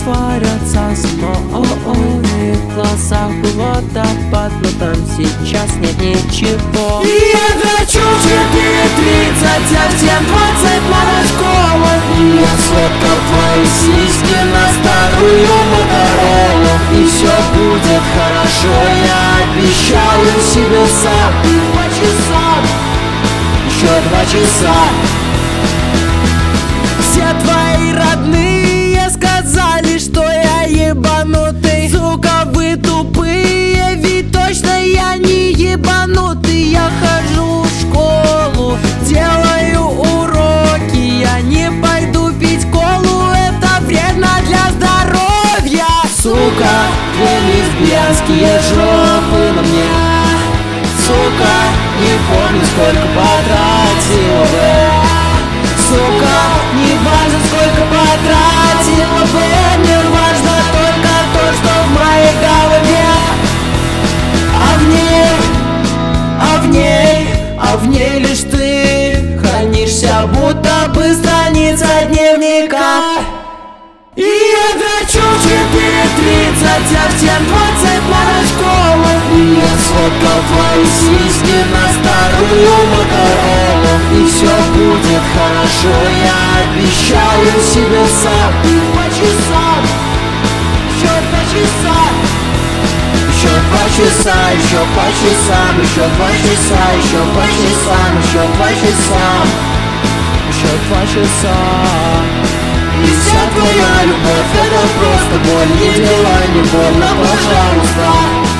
творятся сны. В глазах был водопад, но там сейчас нет ничего. И я драчу в 4:30, а в 7:20 надо школа. И я сфоткал твои сиськи на старую Моторолу. И все будет хорошо, я обещаю себе сам. 2 часа, еще 2 часа. Все твои родные сказали, что я ебанутый. Сука, вы тупые, ведь точно я не ебанутый. Я хожу в школу, делаю уроки. Я не пойду пить колу, это вредно для здоровья. Сука, две лесбиянские жопы на мне. Сука, не помню, сколько потратила бы. Сука, не важно, сколько потратила бы. Мне важно только то, что в моей голове. А в ней лишь ты хранишься, будто бы страница дневника. И я драчу в 4:30, а в 7:20 надо школа. И я сфоткал твои сиськи на старую Моторолу. И все будет хорошо, я обещаю себе сам. 2 часа, еще 2 часа. Еще 2 часа, еще по часам, еще 2 часа, еще по часам, еще 2 часа, еще 2 часа. И вся твоя любовь — это просто боль, не делай не больно, пожалуйста.